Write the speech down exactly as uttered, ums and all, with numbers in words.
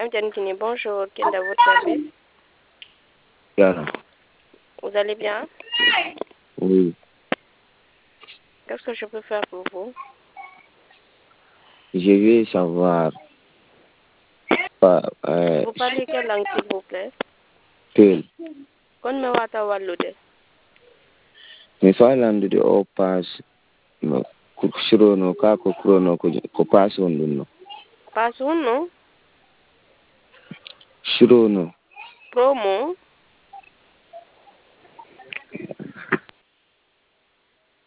Mtini, bonjour, quel est votre service? Bien. Vous allez bien? Oui. Qu'est-ce que je peux faire pour vous? Je veux savoir. Euh, Vous parlez quelle langue, s'il vous plaît? Peul. Kon me wata wallude. Mi falandude o pass no kurono ka ko kurono ko ko pass on ɗum no. Pass hunno? Shirono. Promo?